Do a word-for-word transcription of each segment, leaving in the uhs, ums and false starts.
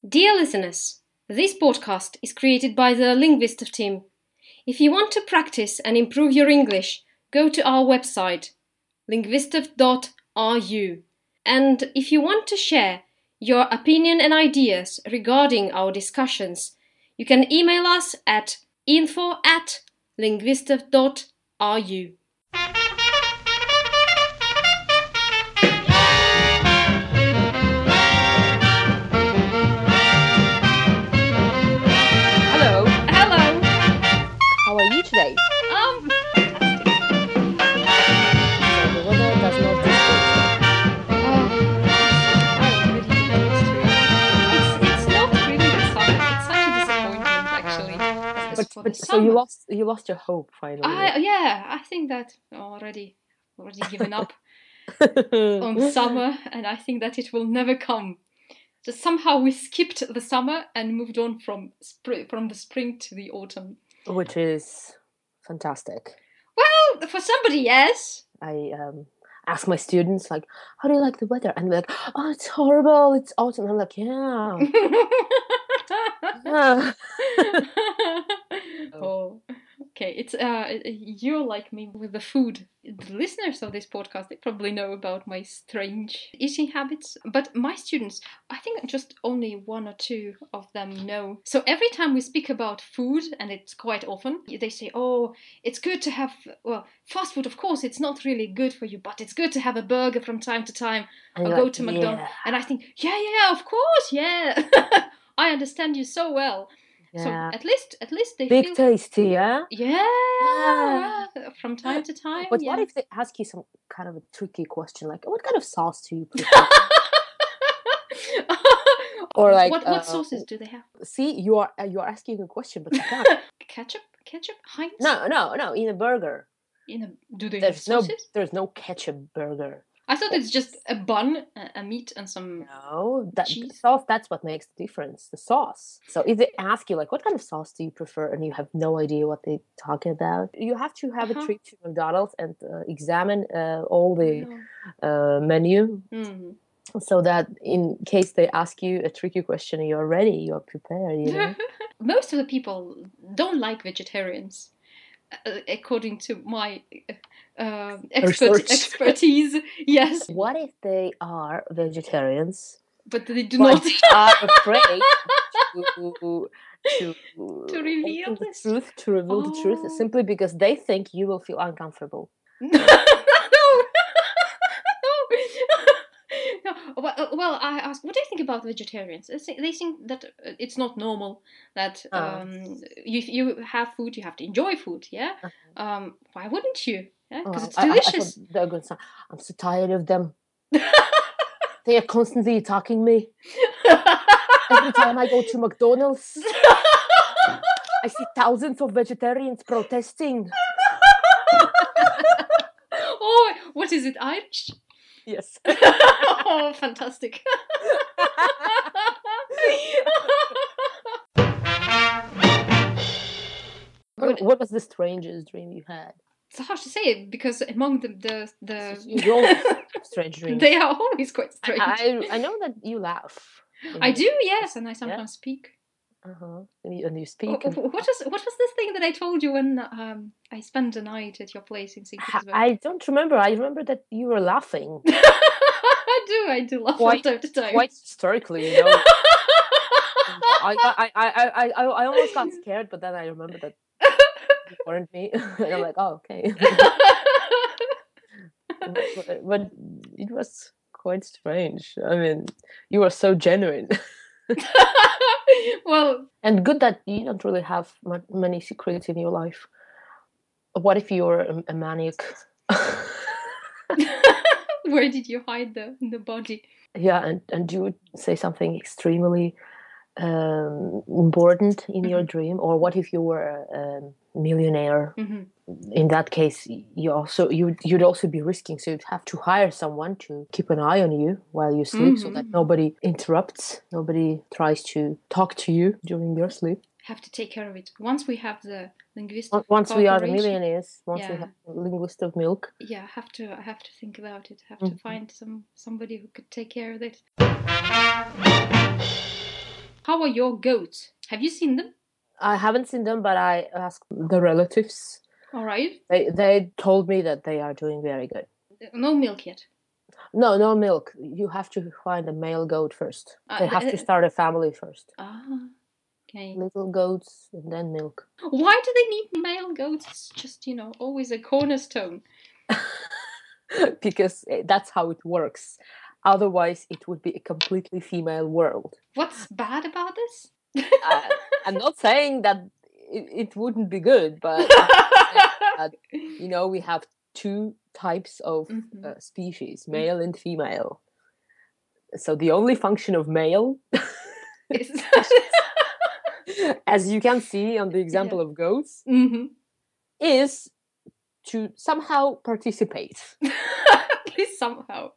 Dear listeners, this podcast is created by the Linguistov team. If you want to practice and improve your English, go to our website, linguistov dot r u. And if you want to share your opinion and ideas regarding our discussions, you can email us at info at linguistov dot r u. Hello, Hello! how are you today? Um, fantastic. So the weather does not disturb Oh, I'm really used to it. It's, it's not really the summer. It's such a disappointment, actually. you. As But for but the so you summer. lost you lost your hope finally. I, yeah, I think that already, already given up on summer, and I think that it will never come. Just somehow we skipped the summer and moved on from spring, from the spring to the autumn. Which is fantastic. Well, for somebody, yes. I um ask my students like, how do you like the weather? And they're like, oh, it's horrible. It's autumn. I'm like, yeah. yeah. Oh, okay. It's uh, you're like me with the food. The listeners of this podcast, they probably know about my strange eating habits. But my students, I think just only one or two of them know. So every time we speak about food, and it's quite often, they say, "Oh, it's good to have well, fast food. Of course, it's not really good for you, but it's good to have a burger from time to time, And or you're go like, to McDonald's." yeah. And I think, yeah, yeah, yeah, of course, yeah. I understand you so well. So Yeah. at least, at least they Big feel, tasty, yeah? yeah, Yeah. yeah, from time to time. But yeah. what if they ask you some kind of a tricky question, like, what kind of sauce do you prefer? Or like, what what uh, sauces do they have? See, you are uh, you are asking a question, but you can't. Ketchup, ketchup, Heinz. No, no, no. In a burger, In a, do they there's have no sauces? there's no ketchup burger. I thought it's just a bun, a, a meat, and some. No, that Cheese? sauce. That's what makes the difference. The sauce. So if they ask you like, what kind of sauce do you prefer, and you have no idea what they're talking about, you have to have Uh-huh. a trip to McDonald's and uh, examine uh, all the No. uh, menu, Mhm. so that in case they ask you a tricky question, you're ready, you're prepared. You know. Most of the people don't like vegetarians, uh, according to my uh, expert, Research. expertise. Yes, What if they are vegetarians? but they do but not. are afraid to to, To reveal open the this? truth, to reveal the truth, Oh. simply because they think you will feel uncomfortable. no, no. no. Well, well, I ask, what do you think about vegetarians? They think, they think that uh, it's not normal that Ah. um, you you have food, you have to enjoy food. Yeah. Uh-huh. Um, why wouldn't you? Yeah, because Oh, it's I- I- I delicious. thought they're going to say, I'm so tired of them. They are constantly attacking me. Every time I go to McDonald's, I see thousands of vegetarians protesting. Oh, what is it? Irish? Yes. Oh, fantastic. What, what was the strangest dream you had? It's hard to say because among the the, the You always have strange dreams. they are always quite strange. I, I know that you laugh. you I know. do, yes, and I sometimes speak. Uh-huh. And you, and you speak. What, and- what was what was this thing that I told you when um, I spent the night at your place in Saint Ha- Petersburg? I don't remember. I remember that you were laughing I do, I do laugh Quite- from time to time. quite hysterically, you know. I, I, I, I, I, I almost got scared, but then I remember that you warned me, and I'm like, oh, okay. but, but it was quite strange. I mean, you were so genuine, Well, and good that you don't really have mu- many secrets in your life. What if you're a, a maniac? where did you hide the the body? Yeah, and, and you would say something extremely um, important in your dream, or what if you were a, a millionaire? hmm In that case, you also you you'd also be risking, so you'd have to hire someone to keep an eye on you while you sleep, so that Mhm. nobody interrupts, nobody tries to talk to you during your sleep. Have to take care of it. Once we have the linguistic O- Once we are the cooperation- millionaires, once we Yeah. have linguist of milk, Yeah, I have to. I have to think about it. I have Mhm. to find some somebody who could take care of it. How are your goats? Have you seen them? I haven't seen them, but I asked the relatives. All right. They they told me that they are doing very good. No milk yet. No, no milk. You have to find a male goat first. Uh, they have th- to start a family first. Ah, okay. Little goats and then milk. Why do they need male goats? It's just, you know, always a cornerstone. Because that's how it works. Otherwise, it would be a completely female world. What's bad about this? I, I'm not saying that it, it wouldn't be good, but that, you know, we have two types of Mhm. uh, species, male and female. So the only function of male, Is- as you can see on the example Yeah. of goats, Mhm. is to somehow participate. Please somehow.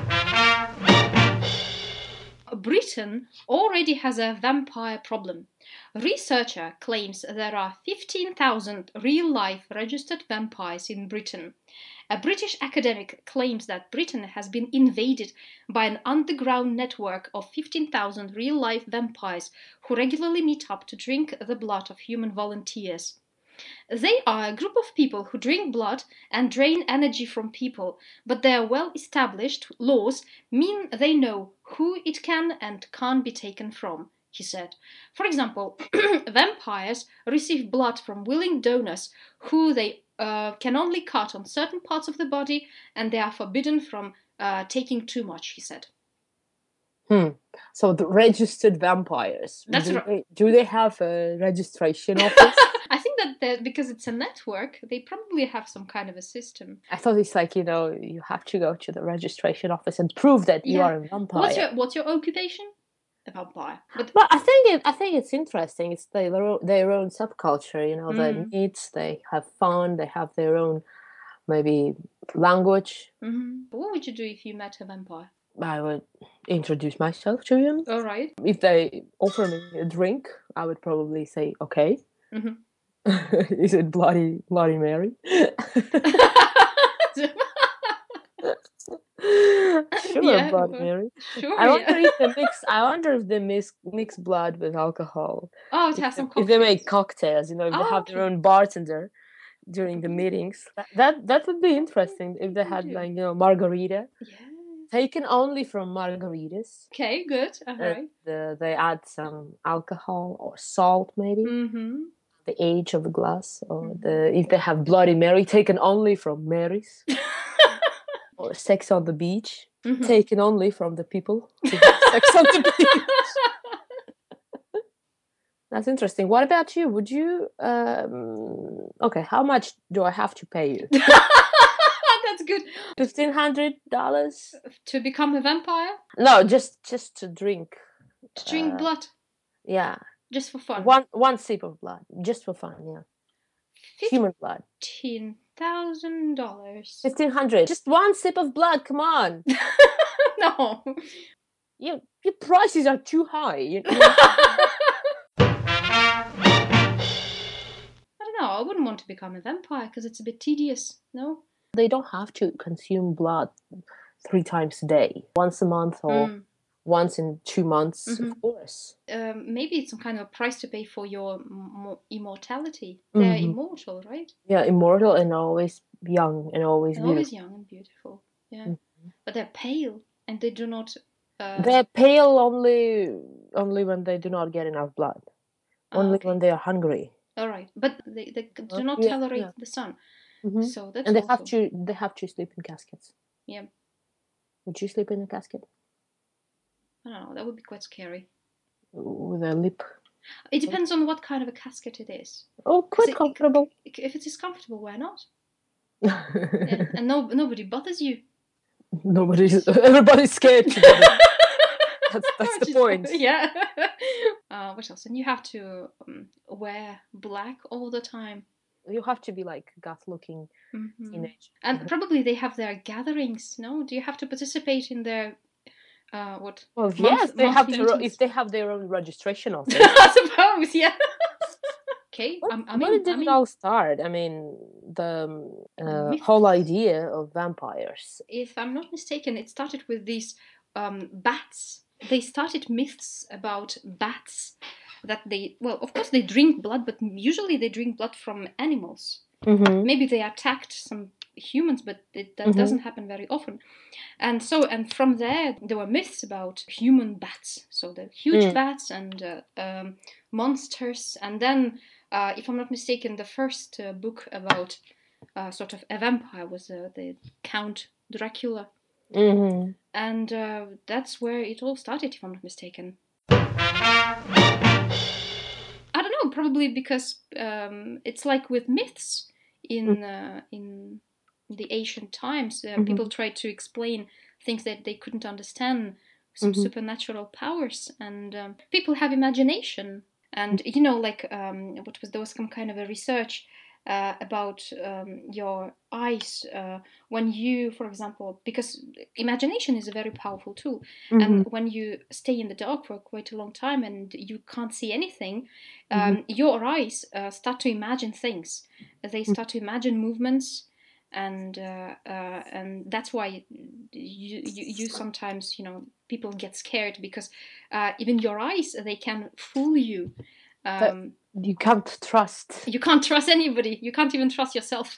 Britain already has a vampire problem. Researcher claims there are fifteen thousand real-life registered vampires in Britain. A British academic claims that Britain has been invaded by an underground network of fifteen thousand real-life vampires who regularly meet up to drink the blood of human volunteers. They are a group of people who drink blood and drain energy from people, but their well-established laws mean they know who it can and can't be taken from, he said. For example, vampires receive blood from willing donors who they uh, can only cut on certain parts of the body, and they are forbidden from uh, taking too much, he said. Hmm. So the registered vampires. That's do, right. they, do they have a registration office? I think that they're- because it's a network, they probably have some kind of a system. I thought it's like, you know, you have to go to the registration office and prove that you Yeah. are a vampire. What's your what's your occupation? A vampire. But But I think it, I think it's interesting. It's their own, their own subculture. You know, Mm. their needs. They have fun. They have their own maybe language. Mhm. What would you do if you met a vampire? I would introduce myself to them. All right. If they offer me a drink, I would probably say okay. Mhm. Is it Bloody Bloody Mary? Sure, Yeah, Bloody well, Mary. Sure. I wonder yeah. if they mix. I wonder if they mix mix blood with alcohol. Oh, it If has they, some if they make cocktails. cocktails, you know, if they Oh, have their okay. own bartender during the meetings, that that, that would be interesting. If they had do. like, you know, margarita Yeah. taken only from margaritas. Okay. Good. All And right. the, they add some alcohol or salt, maybe Mm-hmm. the age of the glass, or Mhm. the if they have Bloody Mary taken only from Marys, or Sex on the Beach Mhm. taken only from the people who have sex on the beach. That's interesting. What about you? Would you? Um, okay, how much do I have to pay you? That's good. Fifteen hundred dollars? To become a vampire? No, just just to drink. To drink Uh, blood? Yeah, Just for fun? one one sip of blood, just for fun. Yeah, human blood. Fifteen thousand dollars. Fifteen hundred. Just one sip of blood. Come on. No. Your your prices are too high. You, you I don't know. I wouldn't want to become a vampire because it's a bit tedious. No. they don't have to consume blood three times a day, once a month or Mm. once in two months, Mhm. of course. Um, maybe it's some kind of a price to pay for your m- immortality. They're Mhm. immortal, right? Yeah, immortal and always young and always They're beautiful. always young and beautiful. Yeah. Mhm. But they're pale and they do not. Uh, They're pale only only when they do not get enough blood. ah, Only okay. when they are hungry. All right. But they, they do not Yeah, tolerate yeah. the sun. Mhm. So that's And they also. have to they have to sleep in caskets. Yeah. Would you sleep in a casket I don't know. That would be quite scary. with a lip? It depends on what kind of a casket it is. Oh, quite it- comfortable. If it is comfortable, why not? Yeah. And no, nobody bothers you. Nobody's everybody's scared together. That's that's the Which is- point. Yeah. uh, what else? And you have to um, wear black all the time. You have to be like goth-looking Mhm. teenage. And probably they have their gatherings. No, do you have to participate in their uh, what? Well, Month- yes, they have monthly their own, meetings. if they have their own registration office. I suppose, yeah. Okay, What, I'm, I where mean, did I mean, it all start? I mean, the um, uh, Myth- whole idea of vampires. if I'm not mistaken, it started with these um, bats they started myths about bats that they, well, of course they drink blood, but usually they drink blood from animals. Mm-hmm. Maybe they attacked some humans, but it, that Mhm. doesn't happen very often. And so, and from there, there were myths about human bats. So the huge Mm. bats and uh, um, monsters. And then, uh, if I'm not mistaken, the first uh, book about uh, sort of a vampire was uh, the Count Dracula. Mm-hmm. And uh, that's where it all started, if I'm not mistaken. I don't know, probably because um, it's like with myths in uh, in the ancient times, uh, Mhm. people tried to explain things that they couldn't understand, some Mhm. supernatural powers, and um, people have imagination. And you know, like um, what was there was some kind of a research uh, about um, your eyes uh, when you, for example, because imagination is a very powerful tool, Mhm. and when you stay in the dark for quite a long time and you can't see anything, um, Mhm. your eyes uh, start to imagine things. They start to imagine movements, and uh, uh, and that's why you, you you sometimes, you know, people get scared because uh, even your eyes, they can fool you. That Um, you can't trust. you can't trust anybody. You can't even trust yourself.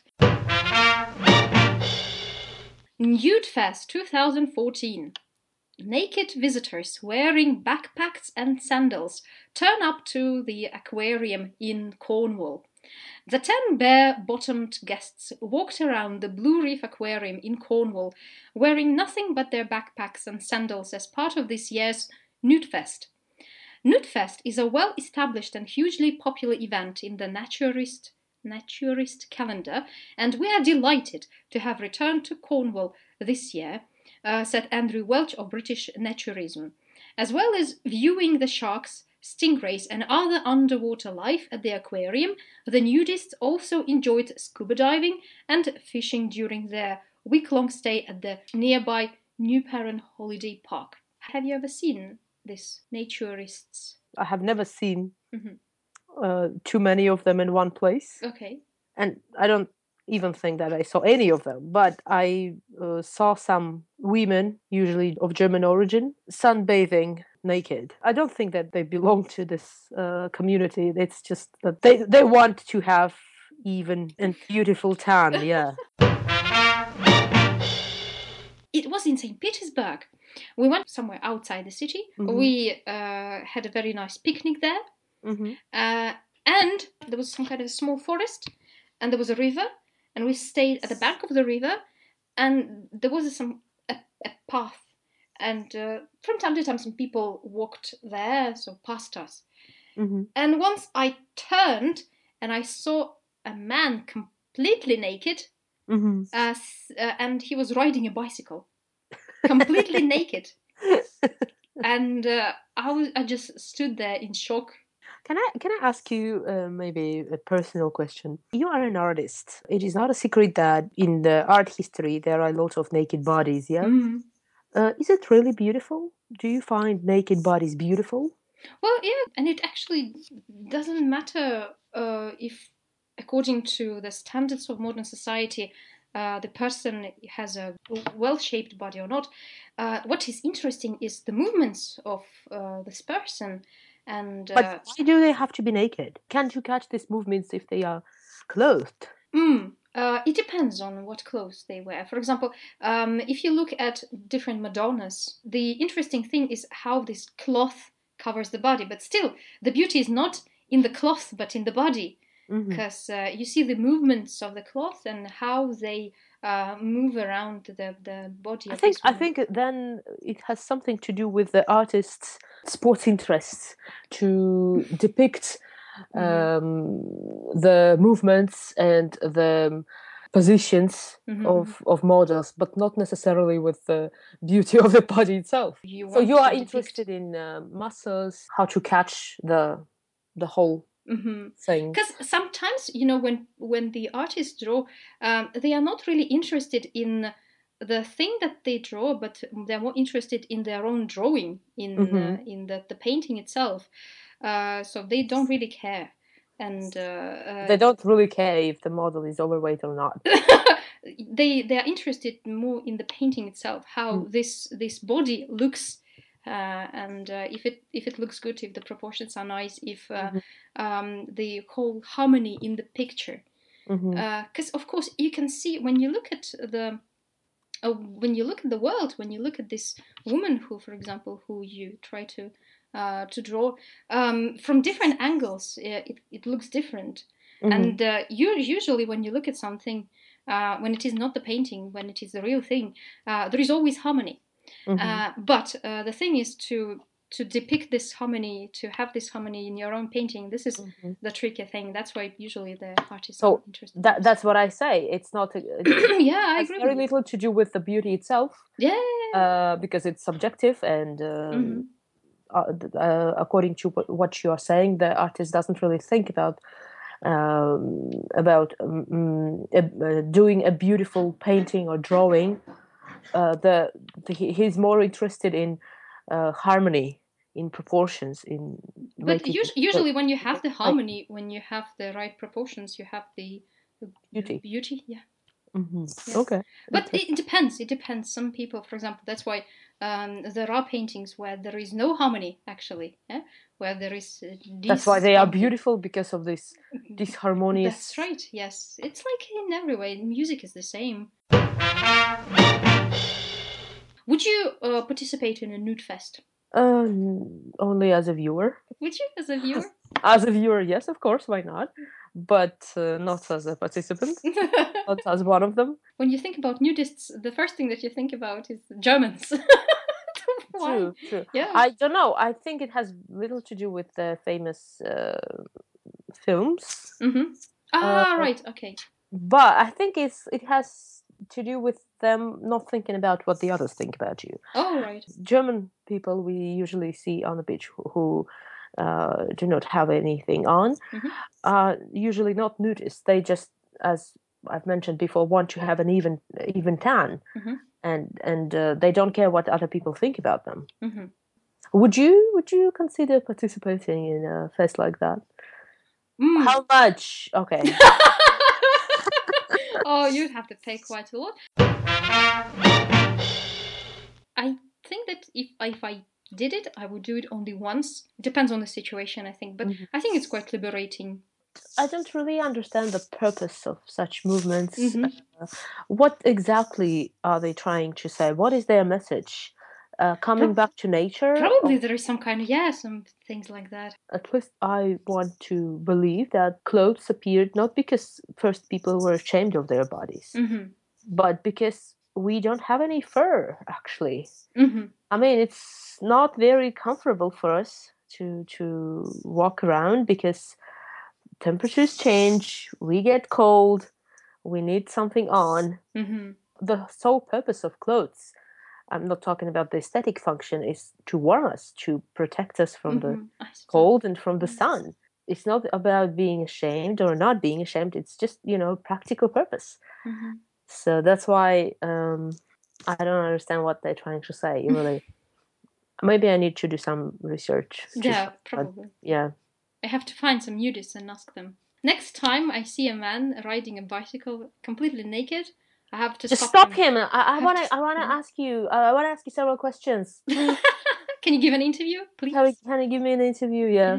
Nude Fest twenty fourteen. Naked visitors wearing backpacks and sandals turn up to the aquarium in Cornwall. The ten bare-bottomed guests walked around the Blue Reef Aquarium in Cornwall wearing nothing but their backpacks and sandals as part of this year's Nude Fest. Nude Fest is a well-established and hugely popular event in the naturist, naturist calendar, and we are delighted to have returned to Cornwall this year, uh, said Andrew Welch of British Naturism. As well as viewing the sharks, stingrays, and other underwater life at the aquarium, the nudists also enjoyed scuba diving and fishing during their week-long stay at the nearby New Perrin Holiday Park. Have you ever seen this naturists? I have never seen Mhm. uh, too many of them in one place, Okay. and I don't even think that I saw any of them. But I uh, saw some women, usually of German origin, sunbathing naked. I don't think that they belong to this uh, community. It's just that they they want to have even and beautiful tan. Yeah. It was in Saint Petersburg. We went somewhere outside the city. Mhm. We uh, had a very nice picnic there. Mm-hmm. Uh, and there was some kind of a small forest, and there was a river, and we stayed at the bank of the river, and there was some a, a path, and uh, from time to time some people walked there, so past us. Mm-hmm. And once I turned and I saw a man completely naked, Mm-hmm. uh, uh, and he was riding a bicycle, completely naked. And uh, I was, I just stood there in shock. Can I can I ask you uh, maybe a personal question? You are an artist. It is not a secret that in the art history there are a lot of naked bodies. Yeah, Mm. uh, is it really beautiful? Do you find naked bodies beautiful? Well, yeah, and it actually doesn't matter uh, if, according to the standards of modern society, uh, the person has a well-shaped body or not. Uh, what is interesting is the movements of uh, this person, and But uh, why do they have to be naked? Can't you catch these movements if they are clothed? mm, uh, it depends on what clothes they wear. For example, um, if you look at different Madonnas, the interesting thing is how this cloth covers the body. But still, the beauty is not in the cloth, but in the body, Mhm. because uh, you see the movements of the cloth and how they uh, move around the, the body I of think this I woman. think then it has something to do with the artist's sports interests to depict um, the movements and the positions Mhm. of of models, but not necessarily with the beauty of the body itself. You So want you are to depict- interested in uh, muscles, how to catch the the whole Mhm. thing. Because sometimes, you know, when when the artists draw, um, they are not really interested in the thing that they draw, but they're more interested in their own drawing, in Mhm. uh, in the, the painting itself. Uh, so they don't really care, and uh, uh, They don't really care if the model is overweight or not. they they are interested more in the painting itself, how Mm. this this body looks, uh, and uh, if it if it looks good, if the proportions are nice, if uh, Mhm. um, the whole harmony in the picture, Mhm. because of course you can see when you look at the uh, when you look at the world, when you look at this woman who, for example, who you try to uh, to draw um, from different angles, it, it looks different. Mhm. And uh, you usually when you look at something, uh, when it is not the painting, when it is the real thing, uh, there is always harmony. Mhm. Uh, but uh, the thing is to to depict this harmony, to have this harmony in your own painting. This is Mhm. the tricky thing. That's why usually the artists So are interested. that in that's what I say. It's not. A, it yeah, I has agree. very with little to do with the beauty itself. Yeah. Uh, because it's subjective, and um, Mhm. uh, uh, according to what, what you are saying, the artist doesn't really think about um, about um, uh, doing a beautiful painting or drawing. Uh, the, the he's more interested in uh, harmony, in proportions, in But making us- the- usually when you have the like harmony, when you have the right proportions, you have the, the beauty. beauty. Yeah. Mhm. Yeah. Okay. But Okay. it depends. It depends. Some people, for example, that's why um, there are paintings where there is no harmony, actually, yeah? Where there is uh, That's why they are disharmony. beautiful, because of this disharmonious. That's right. Yes, it's like in every way. Music is the same. Would you uh, participate in a nude fest? Uh, only as a viewer. Would you, as a viewer? As a viewer, yes, of course, why not? But uh, not as a participant, not as one of them. When you think about nudists, the first thing that you think about is Germans. Why? True, true. Yeah. I don't know. I think it has little to do with the famous uh, films. Mm-hmm. Ah, Uh, right. Okay. But I think it's it has to do with them not thinking about what the others think about you. Oh, right. German people we usually see on the beach who, who uh, do not have anything on Mhm. are usually not nudists. They just, as I've mentioned before, want to have an even even tan, Mhm. and and uh, they don't care what other people think about them. Mhm. Would you would you consider participating in a fest like that? Mm. How much? Okay. Oh, you'd have to pay quite a lot. I think that if if I did it, I would do it only once. It depends on the situation, I think, but Mhm. I think it's quite liberating. I don't really understand the purpose of such movements. Mhm. Uh, what exactly are they trying to say? What is their message? Uh, coming Pro- back to nature? Probably Or there is some kind of yeah, some things like that. at least I want to believe that clothes appeared not because first people were ashamed of their bodies, Mhm. but because we don't have any fur, actually. Mhm. I mean, it's not very comfortable for us to to walk around because temperatures change, we get cold, we need something on. Mhm. The sole purpose of clothes, I'm not talking about the aesthetic function, is to warm us, to protect us from the Mhm. I suppose. cold and from the sun. It's not about being ashamed or not being ashamed, it's just, you know, practical purpose. Mhm. So that's why um, I don't understand what they're trying to say, really. Maybe I need to do some research. to Yeah, find out. probably. Yeah. I have to find some nudists and ask them. Next time I see a man riding a bicycle completely naked, I have to Just stop, stop him. I, I have want to- to. I want to yeah. ask you. Uh, I want to ask you several questions. Please, Can you give an interview, please? can, you, can you give me an interview? Yeah.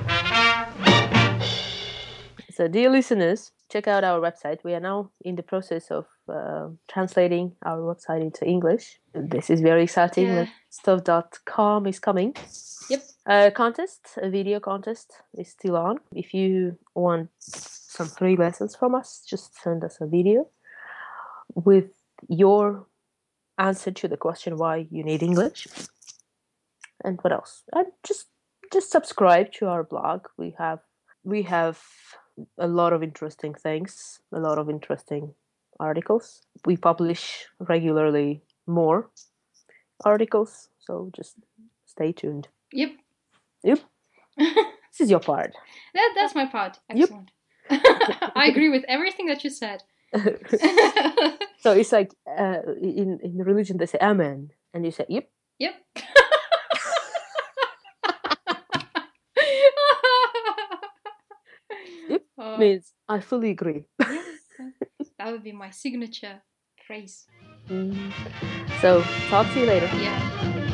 So, dear listeners, check out our website. We are now in the process of uh, translating our website into English. This is very exciting. Yeah. Stuff dot com is coming. Yep. A contest, a video contest, is still on. If you want some free lessons from us, just send us a video with your answer to the question why you need English. And what else? And just just subscribe to our blog. We have we have a lot of interesting things, a lot of interesting articles. We publish regularly more articles, so just stay tuned. Yep. Yep. This is your part. That that's my part. Yep. Excellent. I agree with everything that you said. So it's like uh, in in religion they say amen, and you say yep. Yep. Yep Uh, means I fully agree. yes, that would be my signature phrase. Mm. So talk to you later. Yeah.